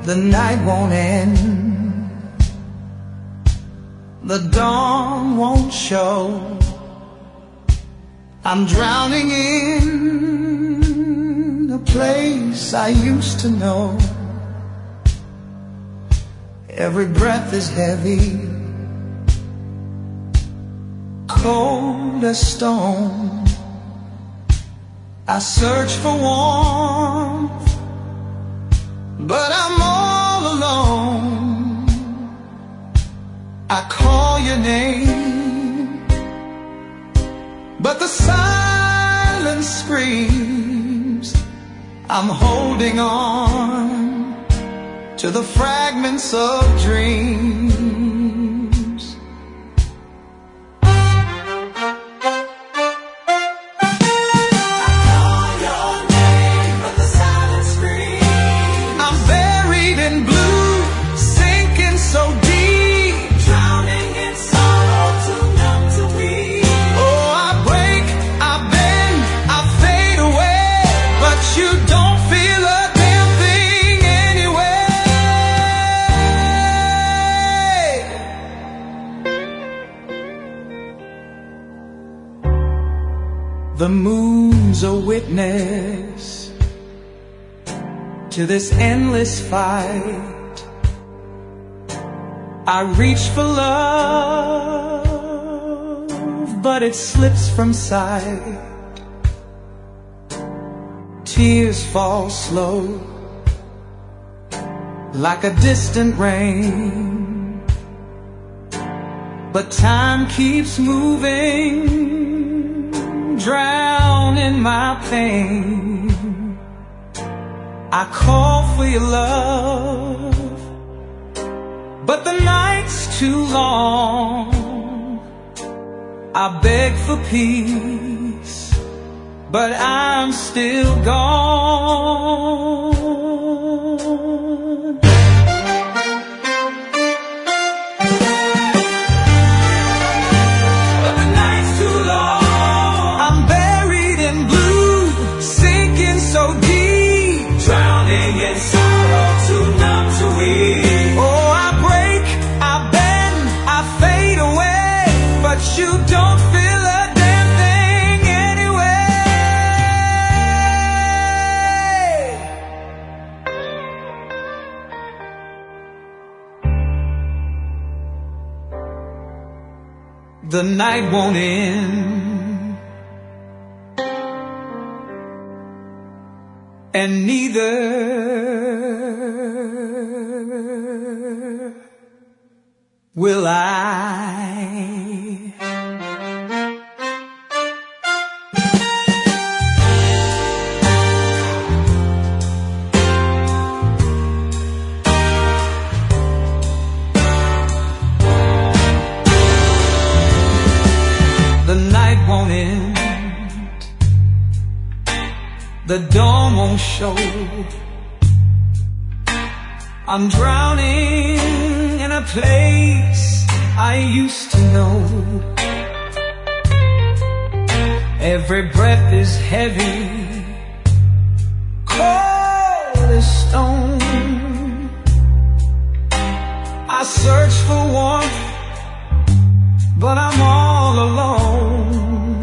The night won't end, the dawn won't show. I'm drowning in a place I used to know. Every breath is heavy, cold as stone. I search for warmth, but I'm all alone. I call your name, but the silence screams. I'm holding on to the fragments of dreams. The moon's a witness to this endless fight. I reach for love, but it slips from sight. Tears fall slow, like a distant rain, but time keeps moving, drown in my pain. I call for your love, but the night's too long. I beg for peace, but I'm still gone. You don't feel a damn thing anyway. The night won't end, and neither will I. The night won't end, the dawn won't show. I'm drowning in a place I used to know. Every breath is heavy, cold as stone. I search for warmth, but I'm all alone.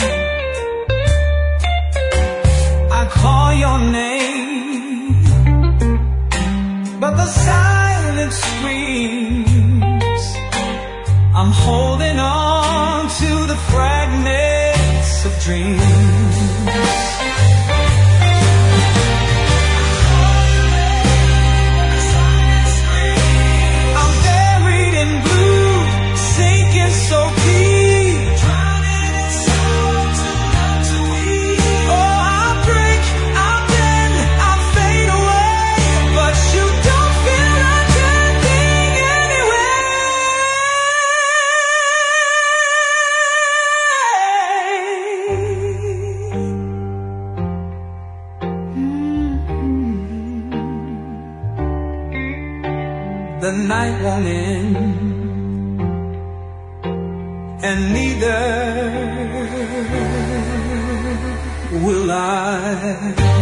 I call your name, but the silence screams. I'm holding on to the fragments of dreams. The night won't end, and neither will I.